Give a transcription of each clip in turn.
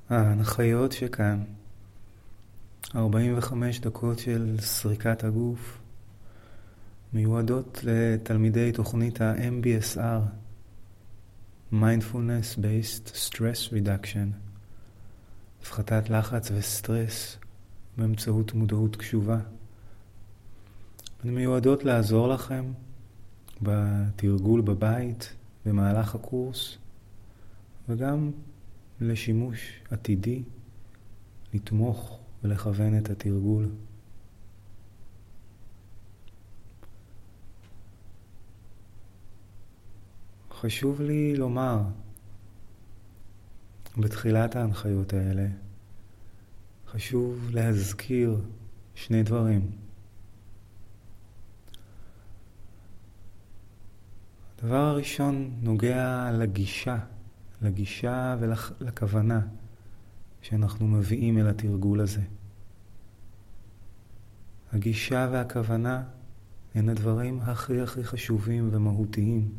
ההנחיות שכאן, 45 דקות של סריקת הגוף, מיועדות לתלמידי תוכנית ה-MBSR, Mindfulness Based Stress Reduction, הפחתת לחץ וסטרס באמצעות מודעות קשובה. הן מיועדות לעזור לכם בתרגול בבית במהלך הקורס, וגם לשימוש עתידי, לתמוך ולכוון את התרגול. חשוב לי לומר בתחילת ההנחיות האלה, חשוב להזכיר שני דברים. הדבר הראשון נוגע לגישה ולכוונה שאנחנו מביאים אל התרגול הזה. הגישה והכוונה הן הדברים הכי חשובים ומהותיים.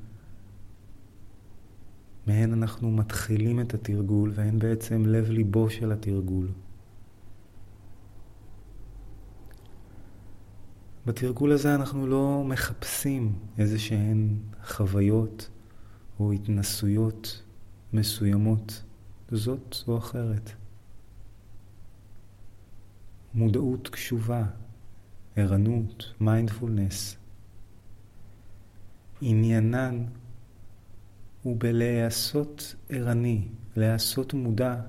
מהן אנחנו מתחילים את התרגול, והן בעצם לב ליבו של התרגול. בתרגול הזה אנחנו לא מחפשים איזה שהן חוויות או התנסויות מסוימות, זאת או אחרת. מודעות קשובה, ערנות, מיינדפולנס, עניינן הוא בלעשות ערני, לעשות מודע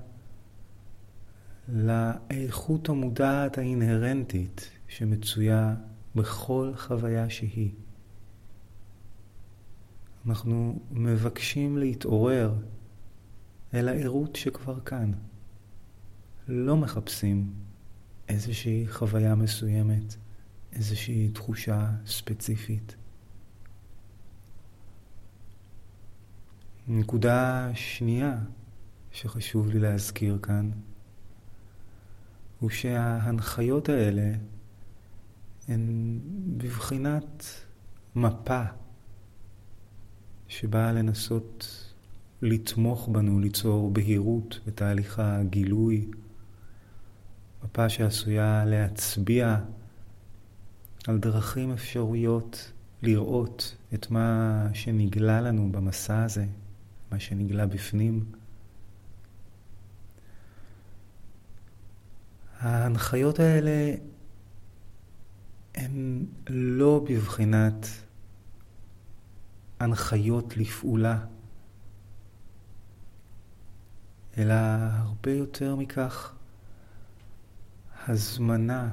לאיכות המודעת האינהרנטית שמצויה בכל חוויה שהיא. אנחנו מבקשים להתעורר אל הערות שכבר כאן. לא מחפשים איזושהי חוויה מסוימת, איזושהי תחושה ספציפית. נקודה שנייה שחשוב לי להזכיר כאן, הוא שההנחיות האלה הן בבחינת מפה שבאה לנסות לתמוך בנו, ליצור בהירות בתהליך הגילוי, מפה שעשויה להצביע על דרכים אפשרויות לראות את מה שנגלה לנו במסע הזה, מה שנגלה בפנים. ההנחיות האלה הן לא בבחינת הנחיות לפעולה, אלא הרבה יותר מכך, הזמנה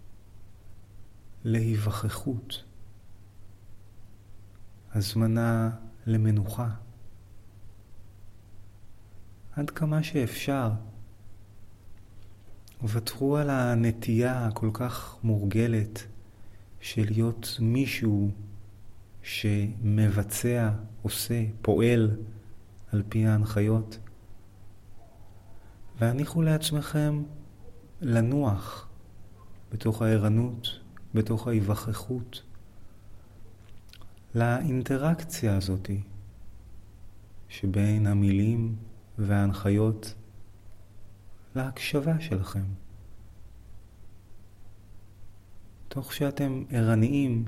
להיווכחות, הזמנה למנוחה. עד כמה שאפשר, ותרו על הנטייה הכל כך מורגלת של להיות מישהו שמבצע, עושה, פועל על פי ההנחיות. והניחו לעצמכם לנוח בתוך הערנות, בתוך ההיווכחות, לאינטראקציה הזאת שבין המילים וההנחיות, להקשבה שלכם. תוך שאתם ערניים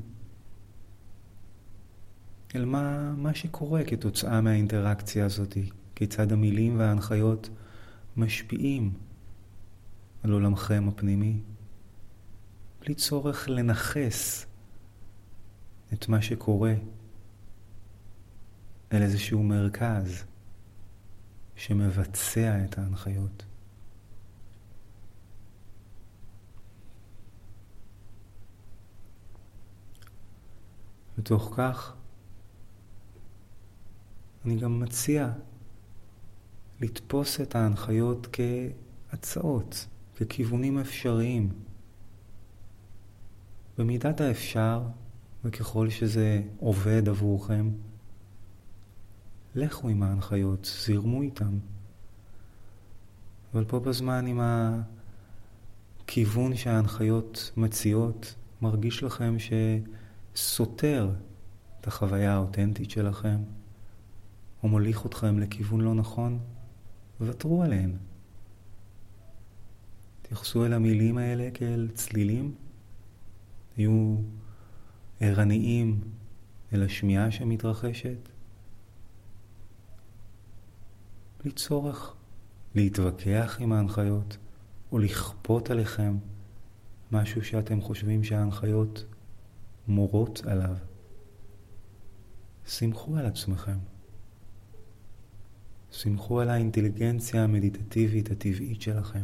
אל מה שקורה כתוצאה מהאינטראקציה הזאת, כיצד המילים וההנחיות משפיעים על עולמכם הפנימי, בלי צורך לנחס את מה שקורה אל איזשהו מרכז שמבצע את ההנחיות. בתוך כך, אני גם מציע לתפוס את ההנחיות כהצעות, ככיוונים אפשריים. במידת האפשר, וככל שזה עובד עבורכם, לכו עם ההנחיות, זירמו איתם. אבל פה בזמן עם הכיוון שההנחיות מציעות, מרגיש לכם שסותר את החוויה האותנטית שלכם, או מוליך אתכם לכיוון לא נכון, ותרו עליהן. תייחסו אל המילים האלה כאל צלילים. היו ערניים אל השמיעה שמתרחשת. בלי צורך להתווכח עם ההנחיות או לכפות עליכם משהו שאתם חושבים שההנחיות מורות עליו. שמחו על עצמכם. שמחו על האינטליגנציה המדיטטיבית הטבעית שלכם.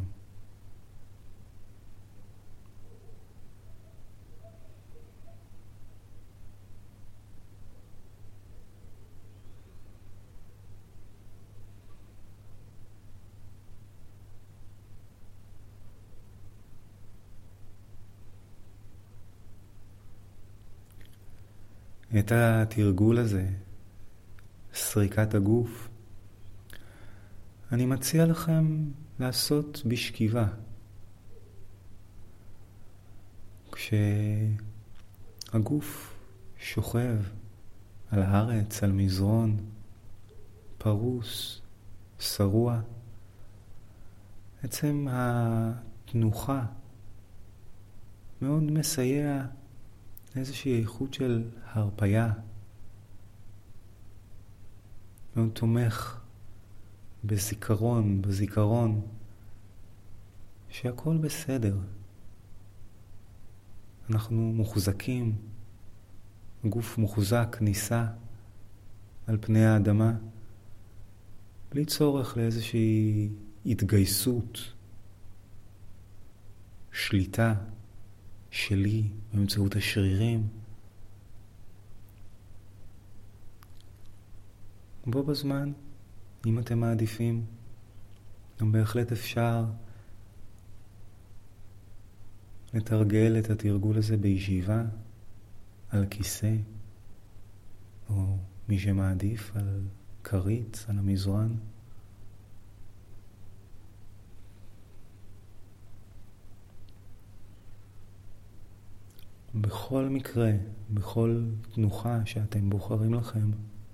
את התרגול הזה, סריקת הגוף, אני מציע לכם לעשות בשכיבה. כשהגוף שוכב על הארץ, על מזרון, פרוס, שרוע, עצם התנוחה מאוד מסייע לאיזושהי איכות של הרפיה. מאוד תומך בזיכרון שהכל בסדר. אנחנו מוחזקים, הגוף מוחזק, נישא על פני האדמה, בלי צורך לאיזושהי התגייסות, שליטה שלי באמצעות השרירים. בו בזמן, אם אתם מעדיפים, גם בהחלט אפשר לתרגל את התרגול הזה בישיבה, על כיסא, או מי שמעדיף על כרית, על המזרן. בכל מקרה, בכל תנוחה שאתם בוחרים לכם,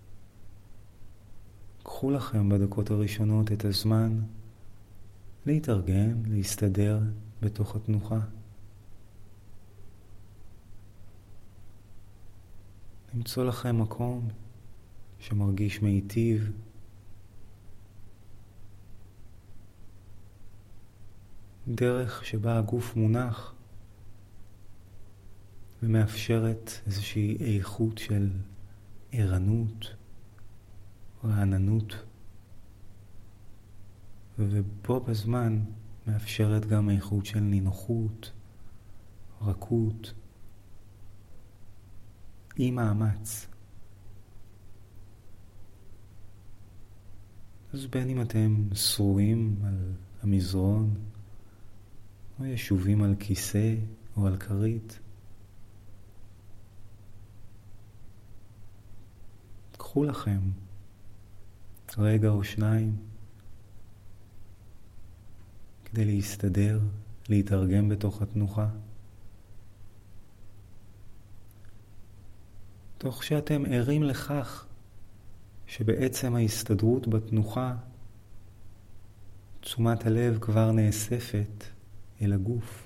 קחו לכם בדקות הראשונות את הזמן להתארגן, להסתדר בתוך התנוחה. למצוא לכם מקום שמרגיש מיטיב. דרך שבה הגוף מונח ומאפשרת איזושהי איכות של ערנות, רעננות, ובו בזמן מאפשרת גם איכות של נינוחות, רכות, עם מאמץ. אז בין אם אתם שרועים על המזרון, או ישובים על כיסא או על כרית, קחו לכם רגע או שניים כדי להסתדר, להתארגן בתוך התנוחה. תוך שאתם ערים לכך שבעצם ההסתדרות בתנוחה, תשומת הלב כבר נאספת אל הגוף.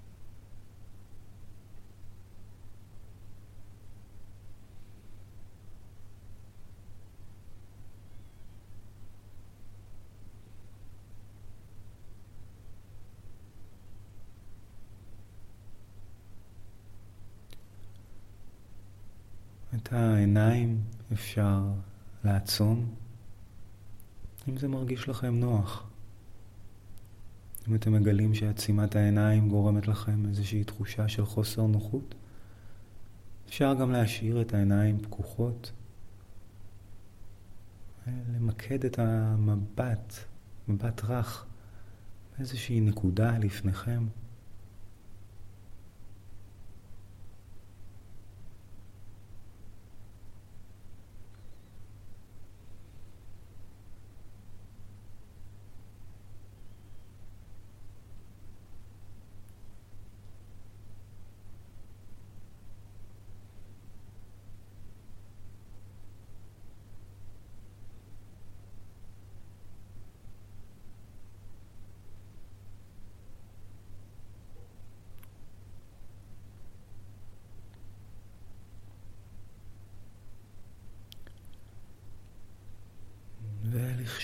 את העיניים אפשר לעצום, אם זה מרגיש לכם נוח. אם אתם מגלים שעצימת העיניים גורמת לכם איזושהי תחושה של חוסר נוחות, אפשר גם להשאיר את העיניים פקוחות, ולמקד את המבט, מבט רך, באיזושהי נקודה לפניכם.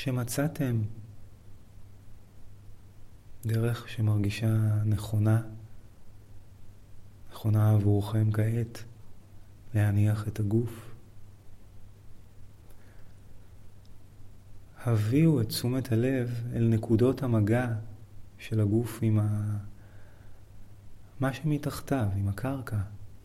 שמצאתם דרך שמרגישה נכונה עבורכם כעת להניח את הגוף. הביאו את תשומת הלב אל נקודות המגע של הגוף עם מה שמתחתיו, עם הקרקע.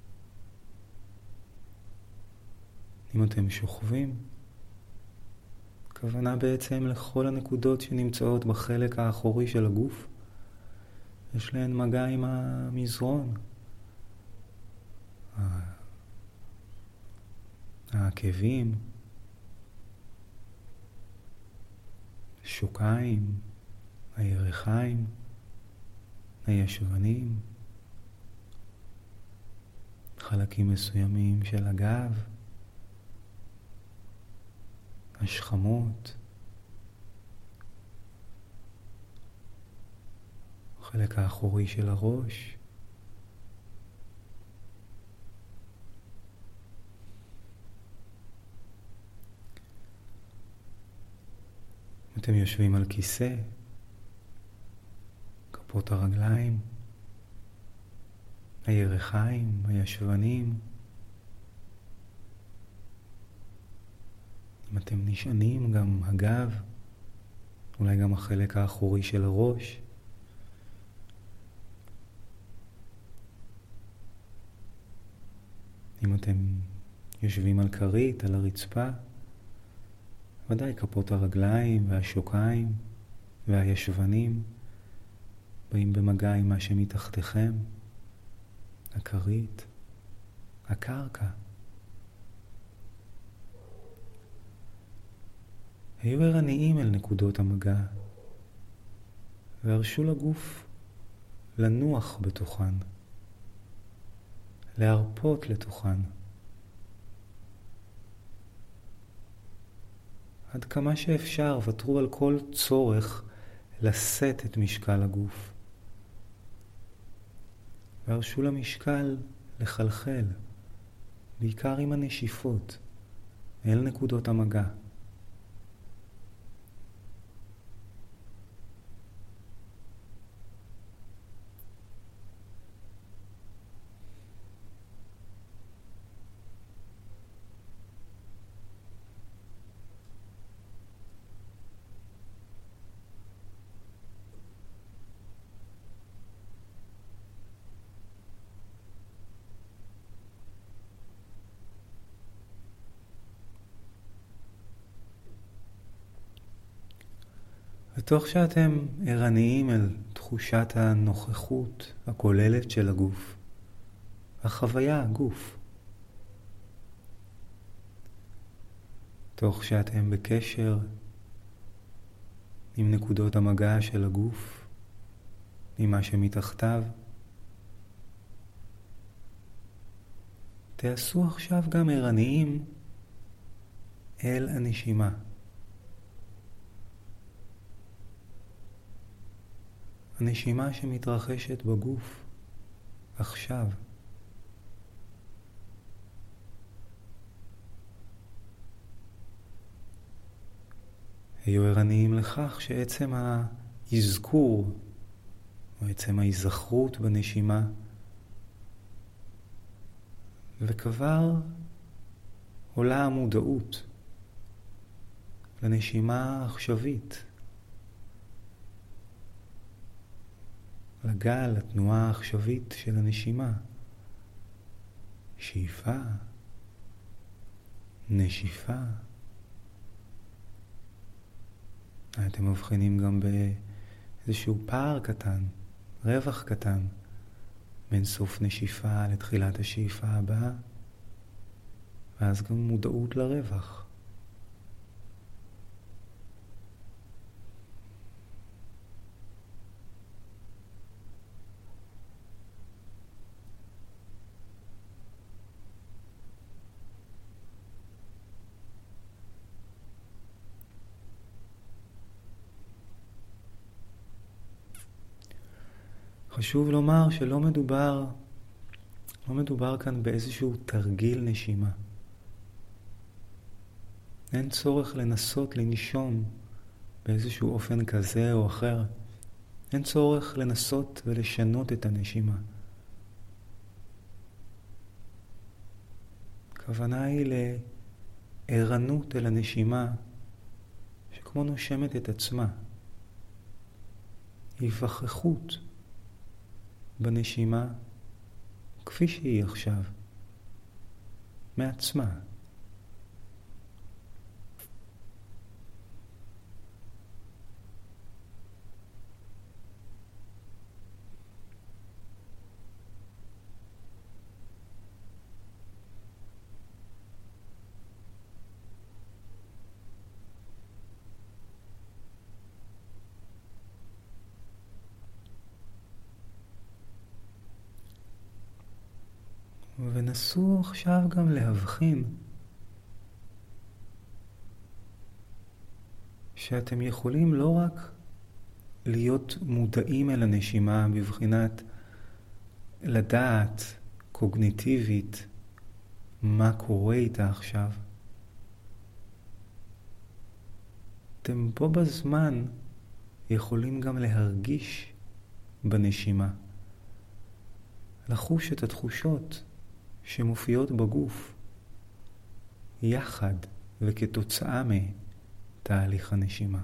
אם אתם שוכבים, הכוונה בעצם לכל הנקודות שנמצאות בחלק האחורי של הגוף, יש להן מגע עם המזרון, העקבים, שוקיים, הירכיים, הישבנים, חלקים מסוימים של הגב, השכמות, החלק האחורי של הראש. אתם יושבים על כיסא, כפות הרגליים, הירכיים, הישבנים. אם אתם נשענים, גם הגב, אולי גם החלק האחורי של הראש. אם אתם יושבים על כרית, על הרצפה, ודאי כפות הרגליים והשוקיים והישבנים באים במגע עם מה שמתחתיכם, הכרית, הקרקע. היו ערניים אל נקודות המגע והרשו לגוף לנוח בתוכן, להרפות לתוכן. עד כמה שאפשר ותרו על כל צורך לשאת את משקל הגוף. והרשו למשקל לחלחל, בעיקר עם הנשיפות, אל נקודות המגע. ותוך שאתם ערניים אל תחושת הנוכחות הכוללת של הגוף, החוויה הגוף, תוך שאתם בקשר עם נקודות המגע של הגוף, עם מה שמתחתיו, תעשו עכשיו גם ערניים אל הנשימה. הנשימה שמתרחשת בגוף עכשיו. היו ערניים לכך שעצם האזכור או עצם ההיזכרות בנשימה וכבר עולה המודעות לנשימה העכשווית, לגל, לתנועה העכשווית של הנשימה. שאיפה, נשיפה. אתם מבחינים גם באיזשהו פער קטן, רווח קטן, בין סוף נשיפה לתחילת השאיפה הבאה, ואז גם מודעות לרווח. חשוב לומר שלא מדובר כאן באיזשהו תרגיל נשימה. אין צורך לנסות לנשום באיזשהו אופן כזה או אחר. אין צורך לנסות ולשנות את הנשימה. הכוונה היא לערנות אל הנשימה שכמו נושמת את עצמה. היווכחות בנשימה כפי שהיא עכשיו, מעצמה. ונסו עכשיו גם להבחין שאתם יכולים לא רק להיות מודעים אל הנשימה בבחינת לדעת קוגניטיבית מה קורה איתה עכשיו. אתם בו בזמן יכולים גם להרגיש בנשימה, לחוש את התחושות שמופיעות בגוף יחד וכתוצאה מתהליך הנשימה.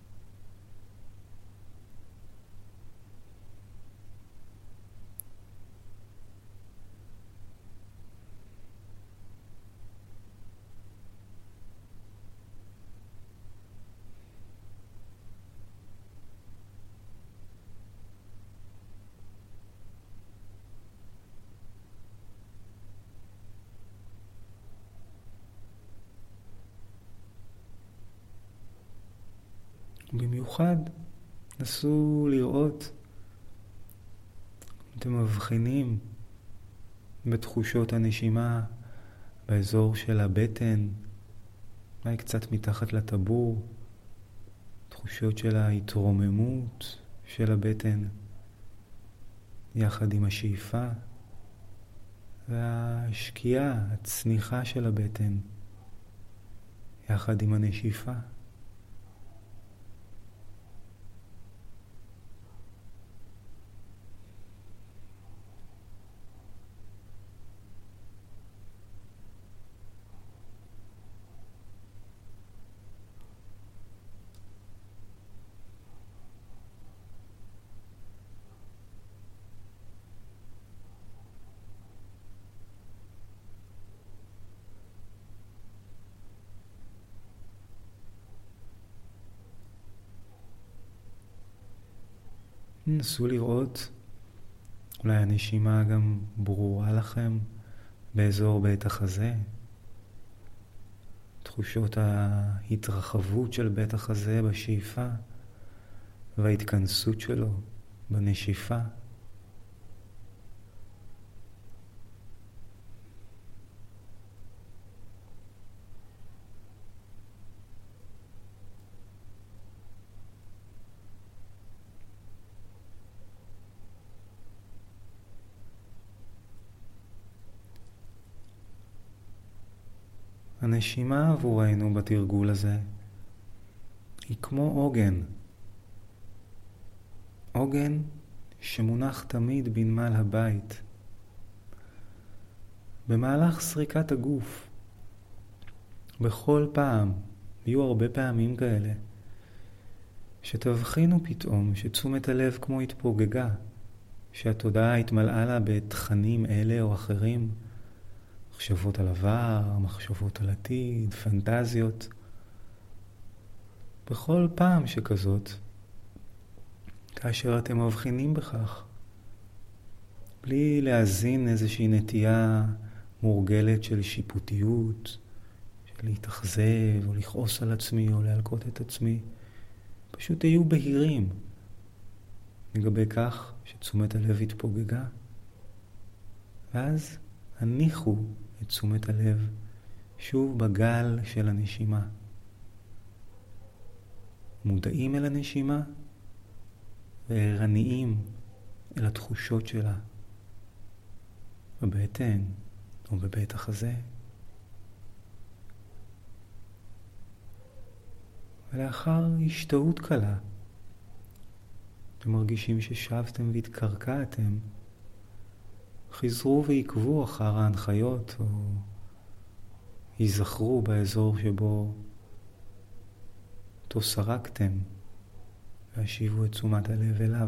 במיוחד נסו לראות, אתם מבחינים בתחושות הנשימה באזור של הבטן, אולי קצת מתחת לטבור, תחושות של ההתרוממות של הבטן יחד עם השאיפה והשקיעה, הצניחה של הבטן יחד עם הנשיפה. נסו לראות, אולי הנשימה גם ברורה לכם באזור בית החזה. תחושות ההתרחבות של בית החזה בשאיפה וההתכנסות שלו בנשיפה. הנשימה עבורנו בתרגול הזה היא כמו עוגן. עוגן שמונח תמיד בנמל הבית. במהלך סריקת הגוף, בכל פעם, יהיו הרבה פעמים כאלה, שתבחינו פתאום שתשומת הלב כמו התפוגגה, שהתודעה התמלאה לה בתכנים אלה או אחרים, מחשבות על עבר, מחשבות על עתיד, פנטזיות. בכל פעם שכזאת, כאשר אתם מבחינים בכך, בלי להזין איזושהי נטייה מורגלת של שיפוטיות, של להתאכזב או לכעוס על עצמי או להלקות את עצמי, פשוט תהיו בהירים לגבי כך שתשומת הלב התפוגגה, ואז הניחו את תשומת הלב שוב בגל של הנשימה. מודעים אל הנשימה וערניים אל התחושות שלה בבטן או בבית החזה. ולאחר השתאות קלה, אתם מרגישים ששבתם והתקרקעתם, חזרו ועקבו אחר ההנחיות או ייזכרו באזור שבו אותו סרקתם והשיבו את תשומת הלב אליו.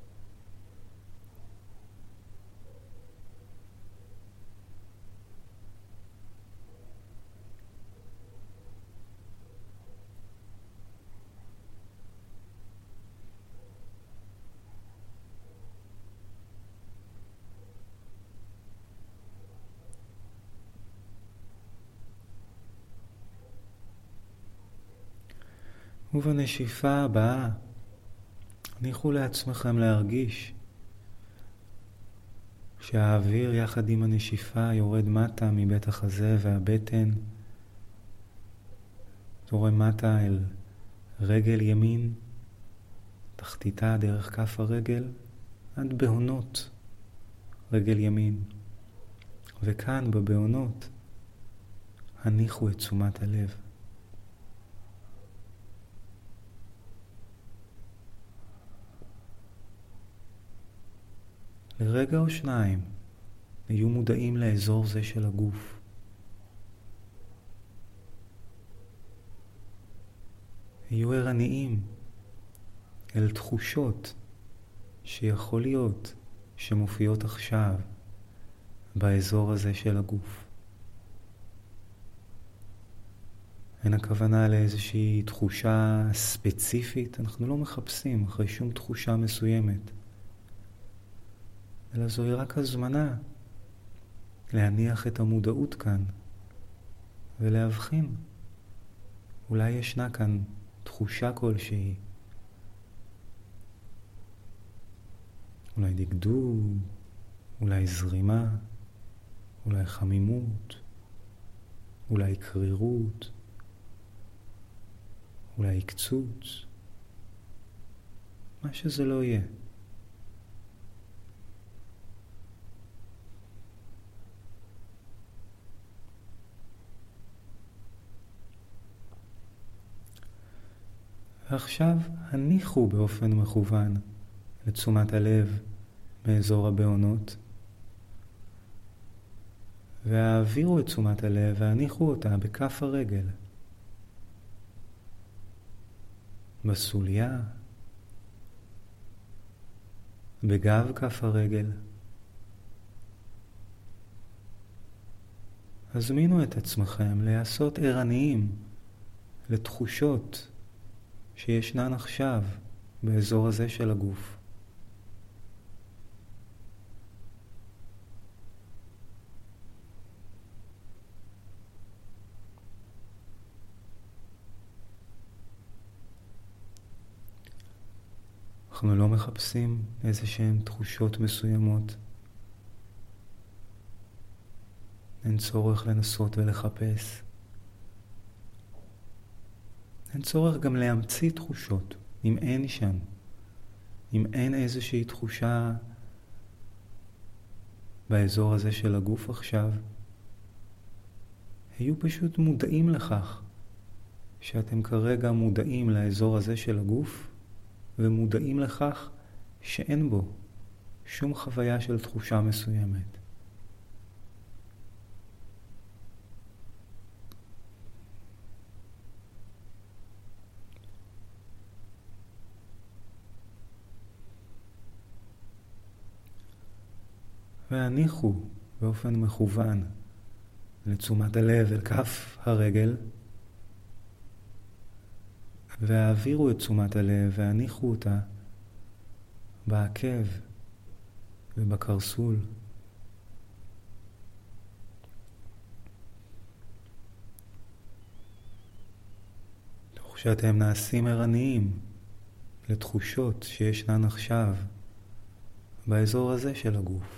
ובנשיפה הבאה, הניחו לעצמכם להרגיש שהאוויר יחד עם הנשיפה יורד מטה מבית החזה והבטן, זורם מטה אל רגל ימין, תחתיתה דרך כף הרגל, עד בהונות רגל ימין. וכאן בבהונות, הניחו את תשומת הלב. לרגע או שניים, היו מודעים לאזור זה של הגוף. היו ערניים אל תחושות שיכול להיות שמופיעות עכשיו באזור הזה של הגוף. אין הכוונה לאיזושהי תחושה ספציפית, אנחנו לא מחפשים אחרי שום תחושה מסוימת. אלא זוהי רק הזמנה להניח את המודעות כאן ולהבחין. אולי ישנה כאן תחושה כלשהי. אולי דגדוג, אולי זרימה, אולי חמימות, אולי קרירות, אולי קצוץ. מה שזה לא יהיה. ועכשיו הניחו באופן מכוון לתשומת הלב מאזור הבעונות, והעבירו את תשומת הלב והניחו אותה בכף הרגל, בסוליה, בגב כף הרגל. הזמינו את עצמכם לעשות ערניים לתחושות שישנן עכשיו באזור הזה של הגוף. אנחנו לא מחפשים איזה שהן תחושות מסוימות. אין צורך לנסות ולחפש. אין צורך גם להמציא תחושות, אם אין שם. אם אין איזושהי תחושה באזור הזה של הגוף עכשיו, היו פשוט מודעים לכך שאתם כרגע מודעים לאזור הזה של הגוף, ומודעים לכך שאין בו שום חוויה של תחושה מסוימת. והניחו באופן מכוון לתשומת הלב אל כף הרגל, והעבירו את תשומת הלב והניחו אותה בעקב ובקרסול. תוך שאתם נעשים ערניים לתחושות שישנן עכשיו באזור הזה של הגוף.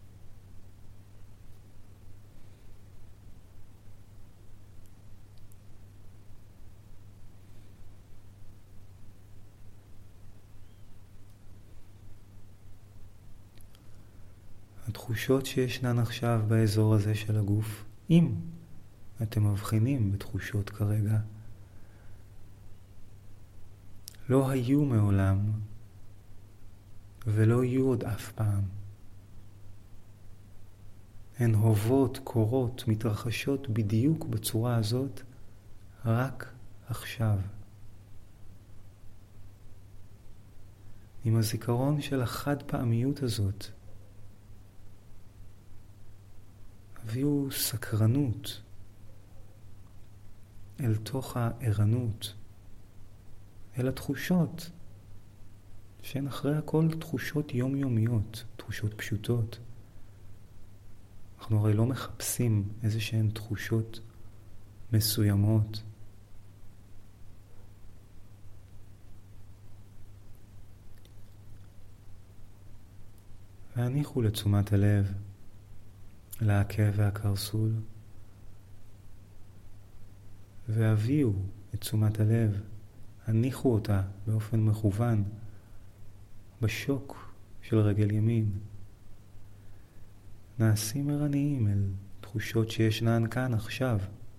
התחושות שישנן עכשיו באזור הזה של הגוף, אם אתם מבחינים בתחושות כרגע, לא היו מעולם ולא יהיו עוד אף פעם. הן הוות, קורות, מתרחשות בדיוק בצורה הזאת רק עכשיו. עם הזיכרון של החד פעמיות הזאת הביאו סקרנות אל תוך הערנות, אל התחושות שהן אחרי הכל תחושות יומיומיות, תחושות פשוטות. אנחנו הרי לא מחפשים איזה שהן תחושות מסוימות. והניחו לתשומת הלב לעקב והקרסול, והביאו את תשומת הלב, הניחו אותה באופן מכוון בשוק של רגל ימין. נעשים ערניים אל תחושות שישנן כאן עכשיו.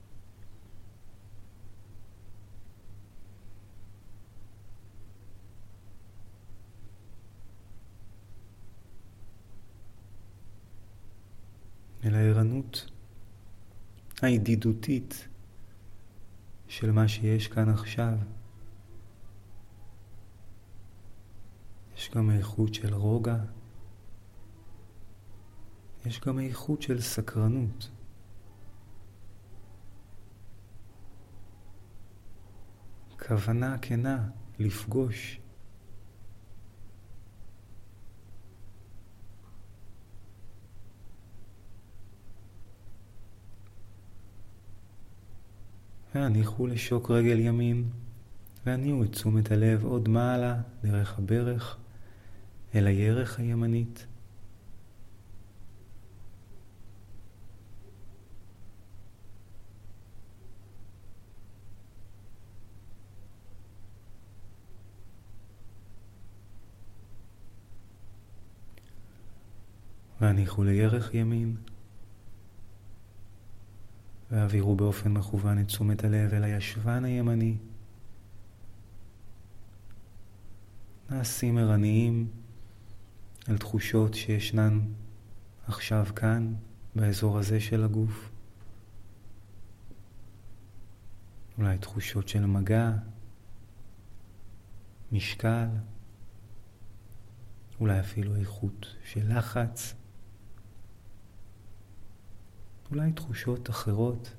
אל הערנות הידידותית של מה שיש כאן עכשיו. יש גם איכות של רוגע, יש גם איכות של סקרנות. כוונה כנה לפגוש. והניחו לשוק רגל ימין, והניעו את תשומת הלב עוד מעלה דרך הברך אל הירך הימנית. והניחו לירך ימין, והעבירו באופן מכוון את תשומת הלב אל הישבן הימני. נעשים ערניים על תחושות שישנן עכשיו כאן, באזור הזה של הגוף. אולי תחושות של מגע, משקל, אולי אפילו איכות של לחץ, אולי תחושות אחרות.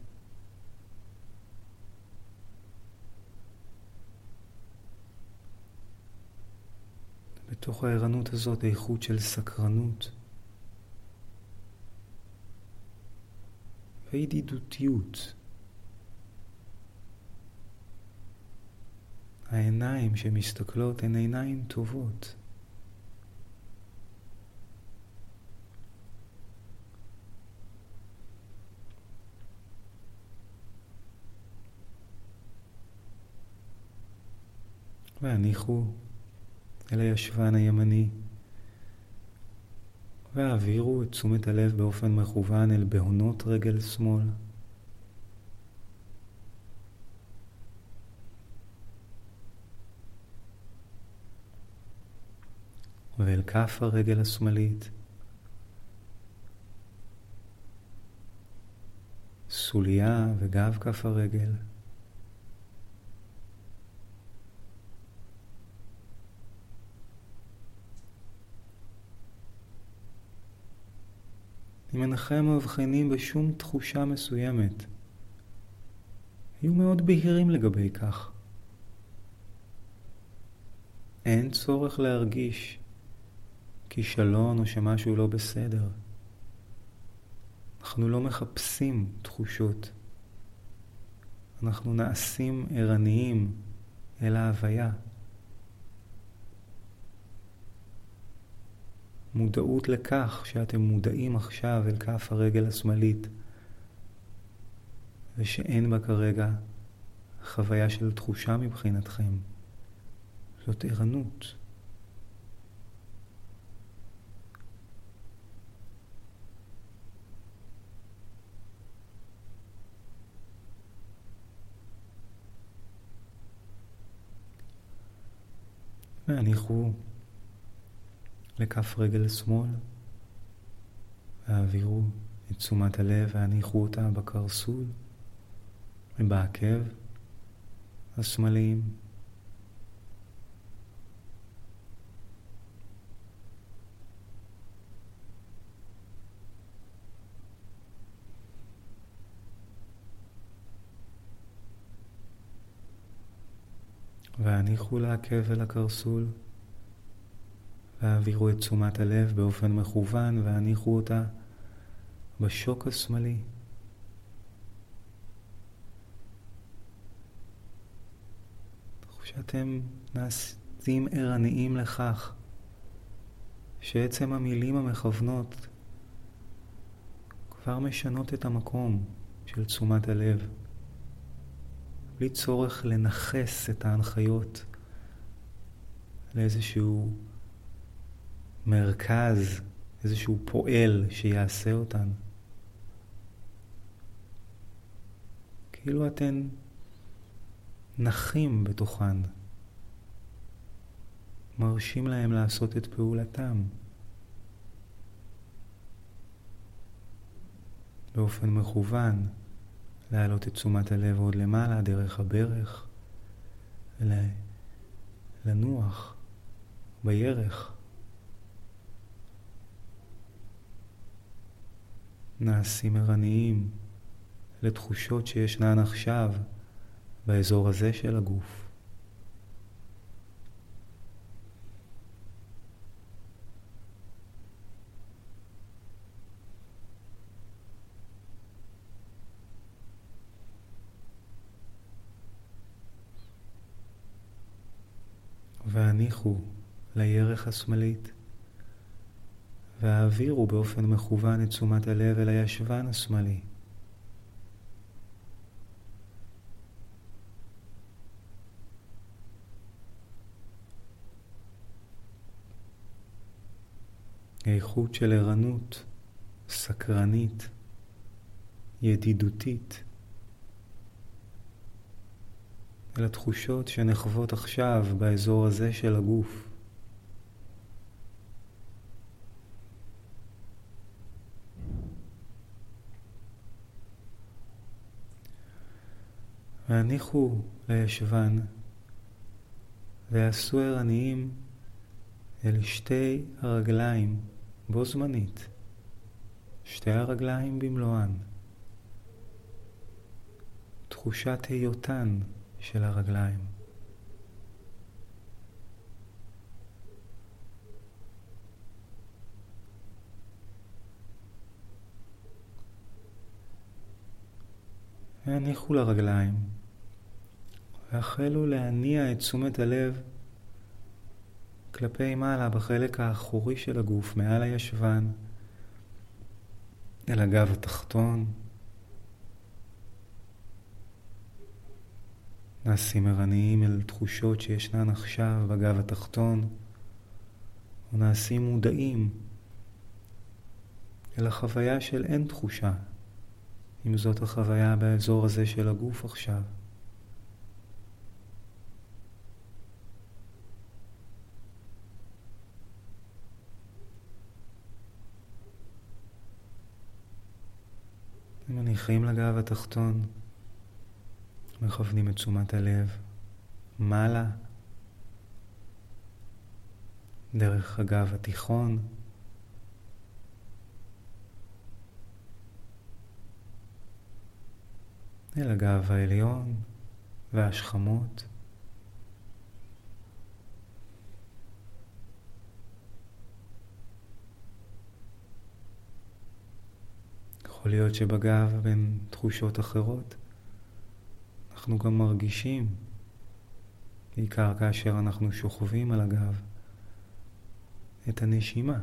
בתוך הערנות הזאת איכות של סקרנות וידידותיות. העיניים שמסתכלות הן עיניים טובות. והניחו אל הישבן הימני, והעבירו את תשומת הלב באופן מכוון אל בהונות רגל שמאל. ואל כף הרגל השמאלית, סוליה וגב כף הרגל. אם אינכם מבחינים בשום תחושה מסוימת, היו מאוד בהירים לגבי כך. אין צורך להרגיש כישלון או שמשהו לא בסדר. אנחנו לא מחפשים תחושות. אנחנו נעשים ערניים אל ההוויה. מודעות לכך שאתם מודעים עכשיו אל כף הרגל השמאלית, ושאין בה כרגע חוויה של תחושה מבחינתכם. זאת ערנות. והניחו לכף רגל שמאל, והעבירו את תשומת הלב והניחו אותה בקרסול ובעקב השמאליים. והניחו לעקב ולקרסול, והעבירו את תשומת הלב באופן מכוון והניחו אותה בשוק השמאלי. שאתם נעשים ערניים לכך שעצם המילים המכוונות כבר משנות את המקום של תשומת הלב, בלי צורך לנחס את ההנחיות לאיזשהו מרכז, איזשהו פועל שיעשה אותן. כאילו אתן נחים בתוכן, מרשים להם לעשות את פעולתם באופן מכוון, להעלות את תשומת הלב עוד למעלה דרך הברך ולנוח בירך. נעשים ערניים לתחושות שישנן עכשיו באזור הזה של הגוף. והניחו לירך השמאלית והעבירו באופן מכוון את תשומת הלב אל הישבן השמאלי. איכות של ערנות, סקרנית, ידידותית, אל התחושות שנחוות עכשיו באזור הזה של הגוף. והניחו לישבן ועשו ערניים אל שתי הרגליים בו זמנית, שתי הרגליים במלואן, תחושת היותן של הרגליים. והניחו לרגליים והחלו להניע את תשומת הלב כלפי מעלה בחלק האחורי של הגוף, מעל הישבן, אל הגב התחתון. נעשים ערניים אל תחושות שישנן עכשיו בגב התחתון, ונעשים מודעים אל החוויה של אין תחושה, אם זאת החוויה באזור הזה של הגוף עכשיו. מניחים לגב התחתון, מכוונים את תשומת הלב מעלה דרך הגב התיכון אל הגב העליון והשכמות. יכול להיות שבגב בין תחושות אחרות אנחנו גם מרגישים, בעיקר כאשר אנחנו שוכבים על הגב, את הנשימה.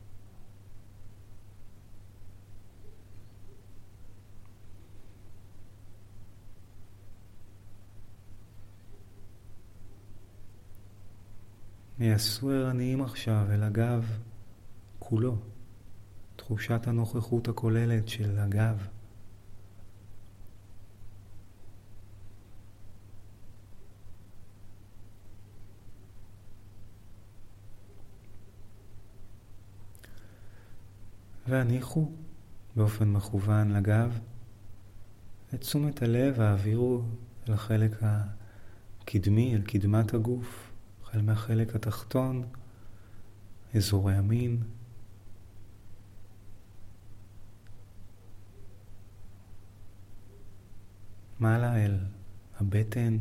יעשו ערניים עכשיו אל הגב כולו, תחושת הנוכחות הכוללת של הגב. והניחו באופן מכוון לגב. את תשומת הלב העבירו אל החלק הקדמי, אל קדמת הגוף, החל מהחלק התחתון, אזורי המין. מעלה אל הבטן.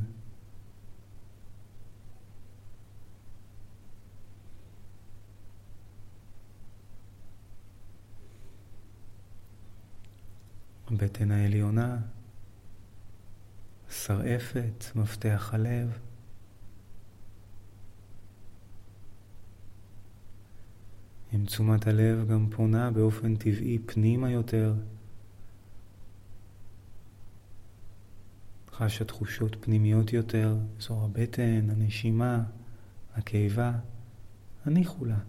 הבטן העליונה, שרעפת, מפתח הלב. עם תשומת הלב גם פונה באופן טבעי פנימה יותר. חשה תחושות פנימיות יותר, אזור הבטן, הנשימה, הקיבה. הניחו לה.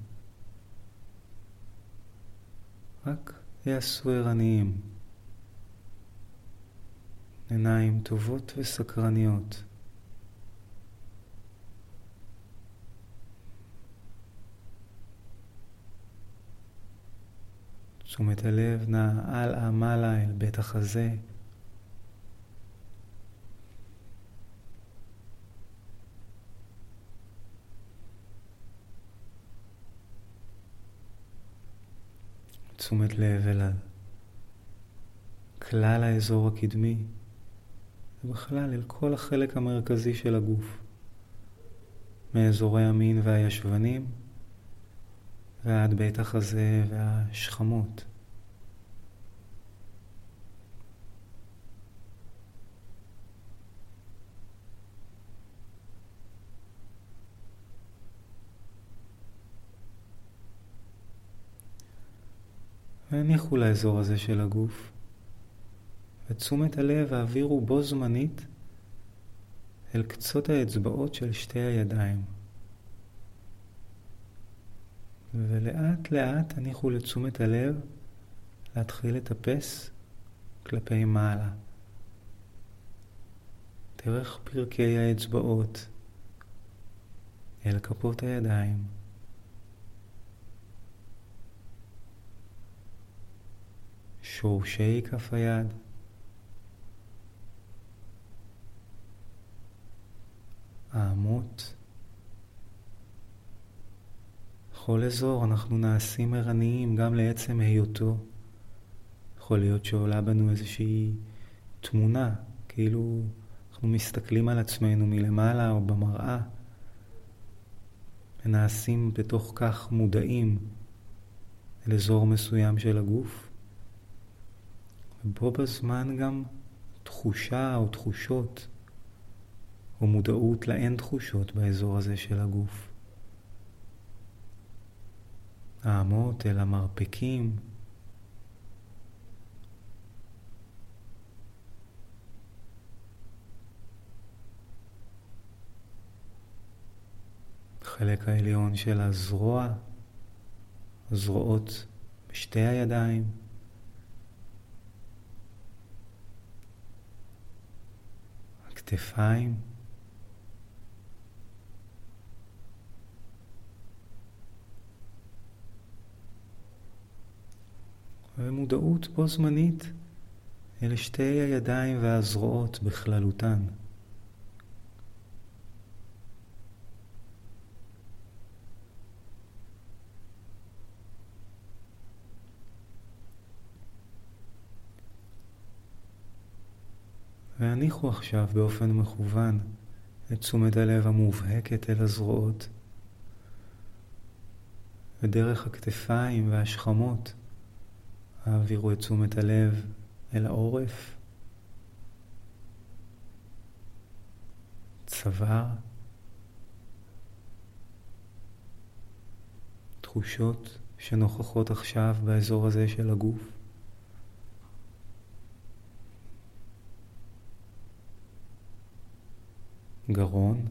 רק יעשו ערניים. עיניים טובות וסקרניות. תשומת הלב נעה הלאה מעלה אל בית החזה. תשומת לב אל כלל האזור הקדמי, ובכלל אל כל החלק המרכזי של הגוף, מאזורי המין והישבנים ועד בית החזה והשכמות. והניחו לאזור הזה של הגוף, ותשומת הלב העבירו בו זמנית אל קצות האצבעות של שתי הידיים. ולאט לאט הניחו לתשומת הלב להתחיל לטפס כלפי מעלה, דרך פרקי האצבעות אל כפות הידיים. שורשי כף היד, האמות. בכל אזור אנחנו נעשים ערניים גם לעצם היותו. יכול להיות שעולה בנו איזושהי תמונה, כאילו אנחנו מסתכלים על עצמנו מלמעלה או במראה, ונעשים בתוך כך מודעים אל אזור מסוים של הגוף. ובו בזמן גם תחושה או תחושות או מודעות לאין תחושות באזור הזה של הגוף. האמות אל המרפקים, החלק העליון של הזרוע, הזרועות בשתי הידיים, הכתפיים, ומודעות בו זמנית אל שתי הידיים והזרועות בכללותן. והניחו עכשיו באופן מכוון את תשומת הלב המובהקת אל הזרועות, ודרך הכתפיים והשכמות העבירו את תשומת הלב אל העורף, צוואר, תחושות שנוכחות עכשיו באזור הזה של הגוף. גרון,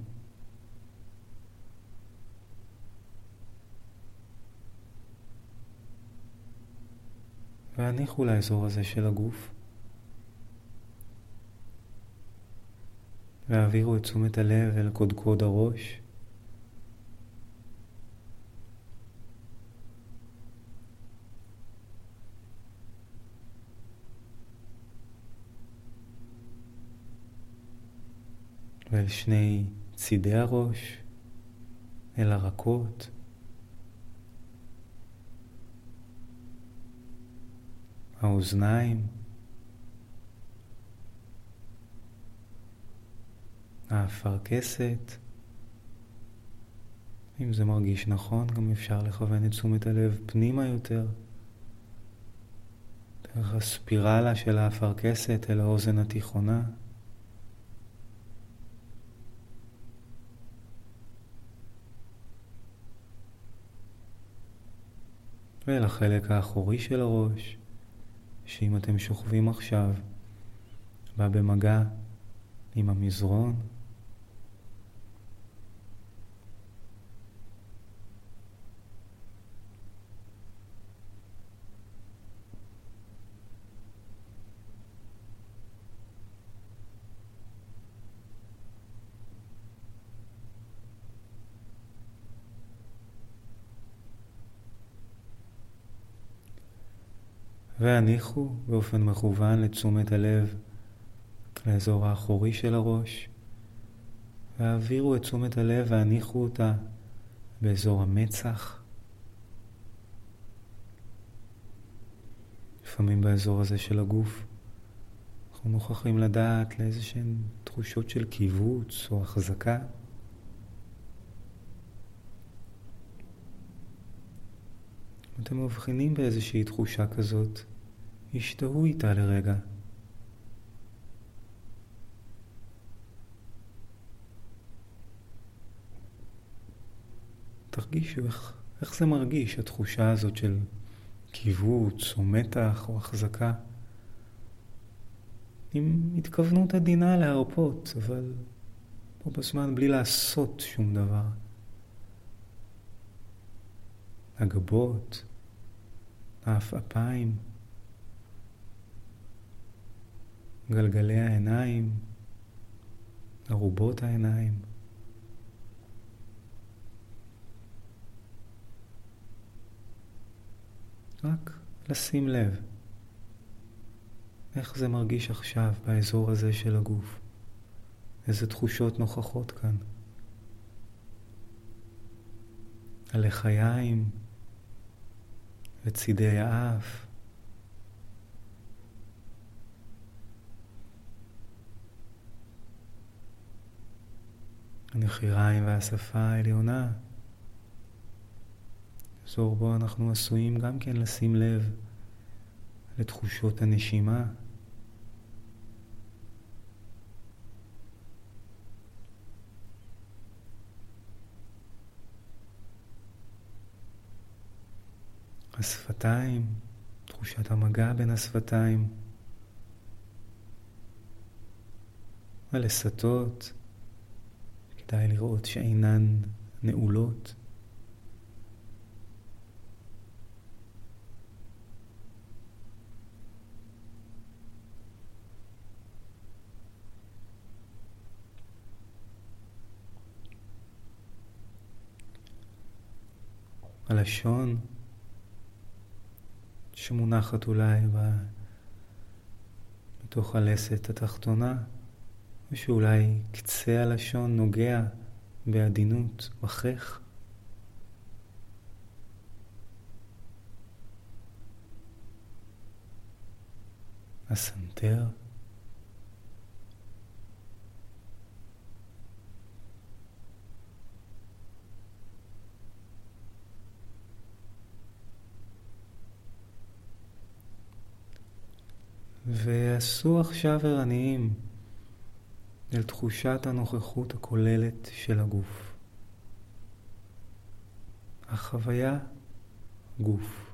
והניחו לאזור הזה של הגוף, והעבירו את תשומת הלב אל קודקוד הראש, ואל שני צידי הראש, אל הרכות. האוזניים, האפרכסת. אם זה מרגיש נכון, גם אפשר לכוון את תשומת הלב פנימה יותר, דרך הספירלה של האפרכסת אל האוזן התיכונה. ואל החלק האחורי של הראש, שאם אתם שוכבים עכשיו, בא במגע עם המזרון. והניחו באופן מכוון לתשומת הלב לאזור האחורי של הראש, והעבירו את תשומת הלב והניחו אותה באזור המצח. לפעמים באזור הזה של הגוף אנחנו נוכחים לדעת לאיזשהן תחושות של קיבוץ או החזקה. אם אתם מבחינים באיזושהי תחושה כזאת, השתהו איתה לרגע. תרגישו איך זה מרגיש, התחושה הזאת של קיבוץ או מתח או החזקה. עם התכוונות עדינה להרפות, אבל פה בזמן בלי לעשות שום דבר. הגבות, האפיים, גלגלי העיניים, ארובות העיניים. רק לשים לב איך זה מרגיש עכשיו באזור הזה של הגוף. איזה תחושות נוכחות כאן. הלחיים וצידי האף. הנחיריים והשפה העליונה. אזור בו אנחנו עשויים גם כן לשים לב לתחושות הנשימה. השפתיים, תחושת המגע בין השפתיים. הלסתות, כדאי לראות שאינן נעולות. הלשון שמונחת אולי בתוך הלסת התחתונה, ושאולי קצה הלשון נוגע בעדינות בחך. הסנטר. ועשו עכשיו ערניים אל תחושת הנוכחות הכוללת של הגוף. החוויה גוף.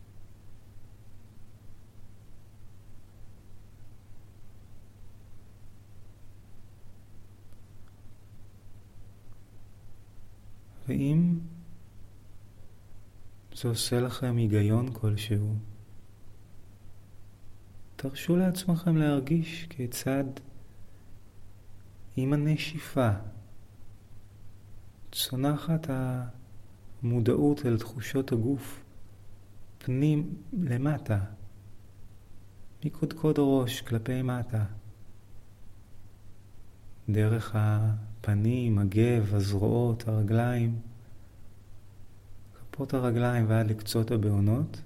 ואם זה עושה לכם היגיון כלשהו, תרשו לעצמכם להרגיש כיצד עם הנשיפה צונחת המודעות אל תחושות הגוף פנים למטה, מקודקוד הראש כלפי מטה, דרך הפנים, הגב, הזרועות, הרגליים, כפות הרגליים ועד לקצות הבעונות,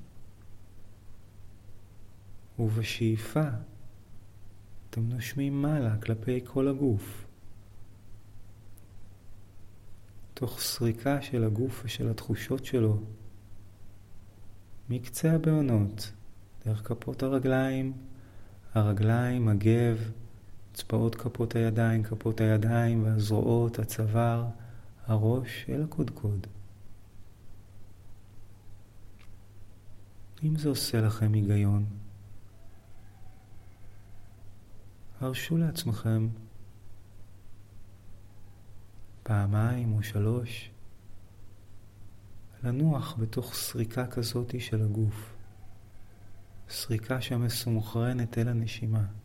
ובשאיפה אתם נושמים מעלה כלפי כל הגוף, תוך סריקה של הגוף ושל התחושות שלו, מקצה הבעונות, דרך כפות הרגליים, הגב, אצבעות כפות הידיים והזרועות, הצוואר, הראש אל הקודקוד. אם זה עושה לכם היגיון, הרשו לעצמכם 2 או 3 לנוח בתוך סריקה כזאת של הגוף, סריקה שמסונכרנת אל הנשימה.